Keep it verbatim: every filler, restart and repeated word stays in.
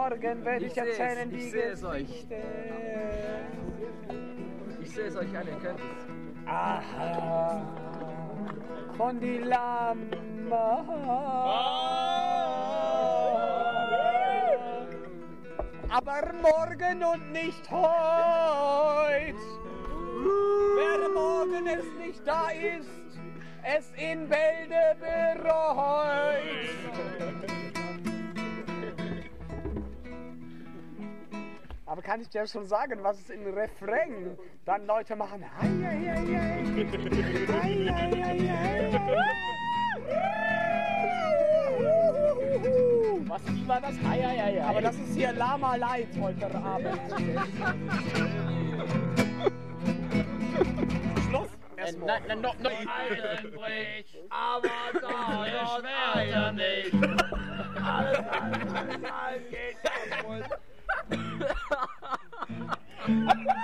morgen werde ich, Ich erzählen seh's, die ich seh es euch. Geschichte. Ich sehe es euch an, ihr könnt es. Aha, von die Lama. Aber morgen und nicht heut. Wer morgen es nicht da ist, es in Bälde bereut. Aber kann ich dir schon sagen, was es im Refrain dann Leute machen? Hei, hei, hei, hei. Hei, hei, hei, hei. Was war das? Ei, ei, ei, ei. Aber das ist hier Lama Light heute Abend. Schluss. Äh, Erstmal. nein, nein, noch, noch. Eilenbrich, aber da hört weiter nicht. Alles, alles, alles geht kaputt.